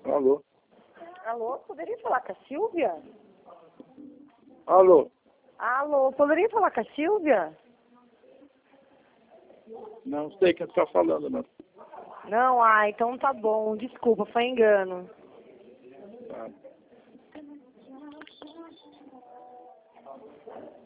Alô? Alô, poderia falar com a Silvia? Alô? Alô, poderia falar com a Silvia? Não sei quem está falando, não. Não, então tá bom, desculpa, foi engano. Tá.